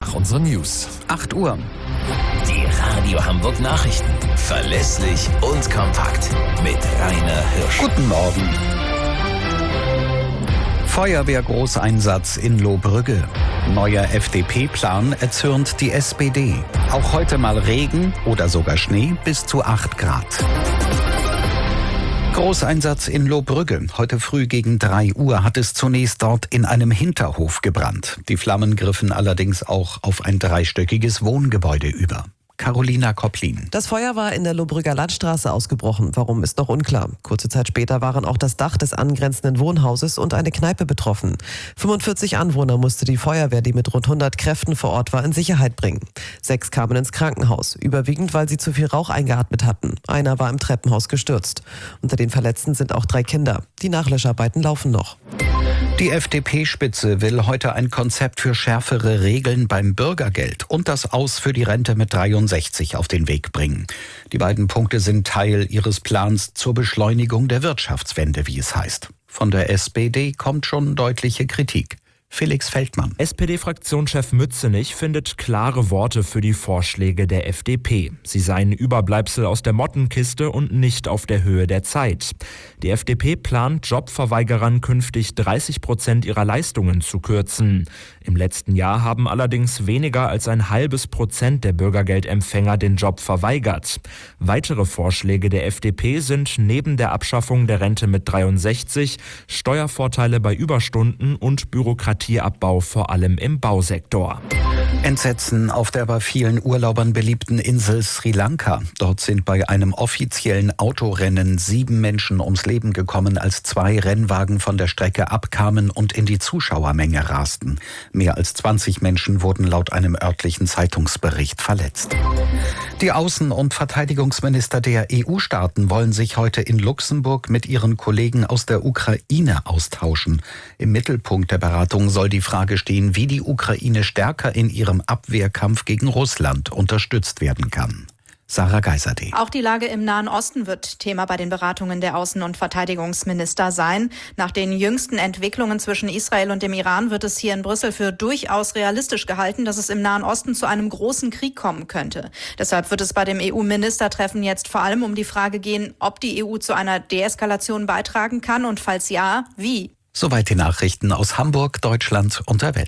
nach unseren News. 8 Uhr. Die Radio Hamburg Nachrichten. Verlässlich und kompakt. Mit Rainer Hirsch. Guten Morgen. Feuerwehrgroßeinsatz in Lohbrügge. Neuer FDP-Plan erzürnt die SPD. Auch heute mal Regen oder sogar Schnee bis zu 8 Grad. Großeinsatz in Lohbrügge. Heute früh gegen 3 Uhr hat es zunächst dort in einem Hinterhof gebrannt. Die Flammen griffen allerdings auch auf ein 3-stöckiges Wohngebäude über. Carolina Kopplin. Das Feuer war in der Lohbrügger Landstraße ausgebrochen. Warum, ist noch unklar. Kurze Zeit später waren auch das Dach des angrenzenden Wohnhauses und eine Kneipe betroffen. 45 Anwohner musste die Feuerwehr, die mit rund 100 Kräften vor Ort war, in Sicherheit bringen. 6 kamen ins Krankenhaus, überwiegend, weil sie zu viel Rauch eingeatmet hatten. Einer war im Treppenhaus gestürzt. Unter den Verletzten sind auch 3 Kinder. Die Nachlöscharbeiten laufen noch. Die FDP-Spitze will heute ein Konzept für schärfere Regeln beim Bürgergeld und das Aus für die Rente mit 63 auf den Weg bringen. Die beiden Punkte sind Teil ihres Plans zur Beschleunigung der Wirtschaftswende, wie es heißt. Von der SPD kommt schon deutliche Kritik. Felix Feldmann. SPD-Fraktionschef Mützenich findet klare Worte für die Vorschläge der FDP. Sie seien Überbleibsel aus der Mottenkiste und nicht auf der Höhe der Zeit. Die FDP plant, Jobverweigerern künftig 30% ihrer Leistungen zu kürzen. Im letzten Jahr haben allerdings weniger als 0,5% der Bürgergeldempfänger den Job verweigert. Weitere Vorschläge der FDP sind neben der Abschaffung der Rente mit 63 Steuervorteile bei Überstunden und Bürokratieabbau vor allem im Bausektor. Entsetzen auf der bei vielen Urlaubern beliebten Insel Sri Lanka. Dort sind bei einem offiziellen Autorennen 7 Menschen ums Leben gekommen, als 2 Rennwagen von der Strecke abkamen und in die Zuschauermenge rasten. Mehr als 20 Menschen wurden laut einem örtlichen Zeitungsbericht verletzt. Die Außen- und Verteidigungsminister der EU-Staaten wollen sich heute in Luxemburg mit ihren Kollegen aus der Ukraine austauschen. Im Mittelpunkt der Beratung soll die Frage stehen, wie die Ukraine stärker in ihrem Abwehrkampf gegen Russland unterstützt werden kann. Sarah Geiserde. Auch die Lage im Nahen Osten wird Thema bei den Beratungen der Außen- und Verteidigungsminister sein. Nach den jüngsten Entwicklungen zwischen Israel und dem Iran wird es hier in Brüssel für durchaus realistisch gehalten, dass es im Nahen Osten zu einem großen Krieg kommen könnte. Deshalb wird es bei dem EU-Ministertreffen jetzt vor allem um die Frage gehen, ob die EU zu einer Deeskalation beitragen kann und falls ja, wie. Soweit die Nachrichten aus Hamburg, Deutschland und der Welt.